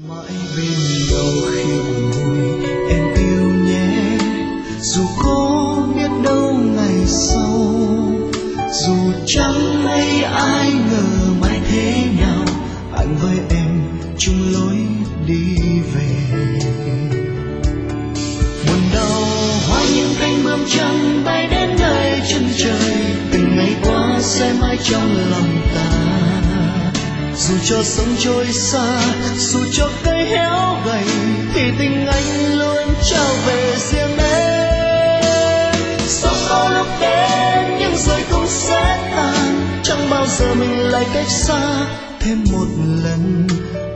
Mãi bên nhau khi buồn vui em yêu nhé, dù có biết đâu ngày sau, dù chẳng mấy ai ngờ mai thế nào, anh với em chung lối đi về. Buồn đau hoa những cánh bướm trắng bay đến nơi chân trời, từng ngày qua sẽ mãi trong lòng ta. Dù cho sông trôi xa, dù cho cây héo gầy, thì tình anh luôn trao về riêng em. Sóng có lúc đến nhưng rồi cũng sẽ tan, chẳng bao giờ mình lại cách xa thêm một lần.